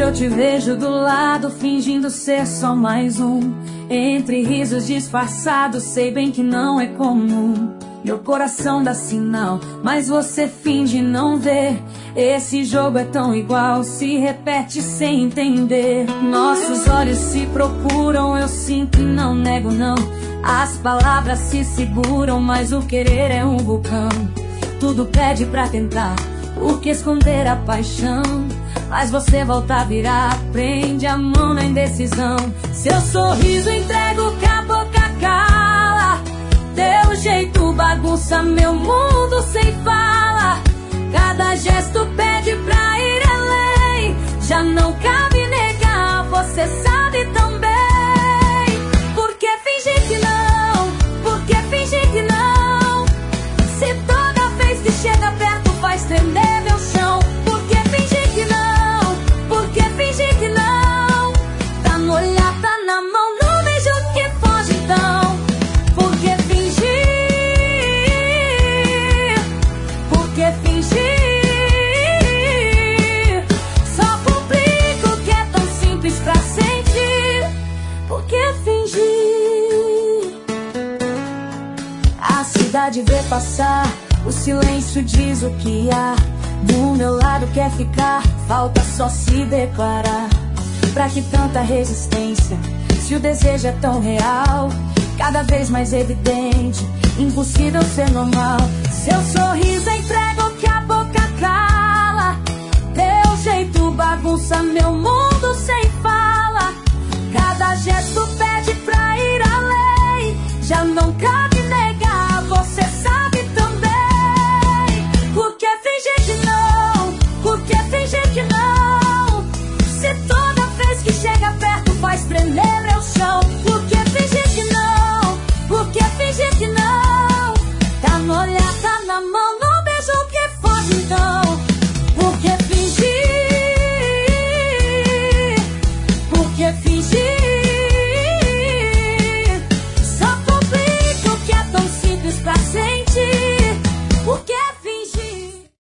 eu te vejo do lado, fingindo ser só mais um. Entre risos disfarçados, sei bem que não é comum. Meu coração dá sinal, mas você finge não ver. Esse jogo é tão igual, se repete sem entender. Nossos olhos se procuram, eu sinto e não nego não. As palavras se seguram, mas o querer é um vulcão. Tudo pede pra tentar, por que esconder a paixão? Mas você volta a virar, prende a mão na indecisão. Seu sorriso entrego que a boca cala. Teu jeito bagunça meu mundo sem fala. Cada gesto pede pra ir além. Já não cabe negar, você sabe tão bem. Por que fingir que não? Por que fingir que não? Se toda vez que chega perto faz tremer meu chão. Por que fingir que não? Por que fingir que não? Tá no olhar, tá na mão, no beijo que foge então. Por que fingir? Por que fingir? Só complica o que é tão simples pra sentir. Por que fingir? A cidade vê passar, o silêncio diz o que há. Do meu lado quer ficar, falta só se declarar. Pra que tanta resistência, se o desejo é tão real? Cada vez mais evidente, impossível ser normal. Seu sorriso entrega o que a boca cala. Teu jeito bagunça meu mundo sem fala. Cada gesto pede pra ir além. Já não cabe negar, você sabe também. Por que fingir que não? Por que fingir que não? Se toda vez que chega perto faz tremer meu chão. Por que fingir que não? Por que fingir que não? Tá no olhar, tá na mão, no beijo que foge então. Por que fingir? Por que fingir?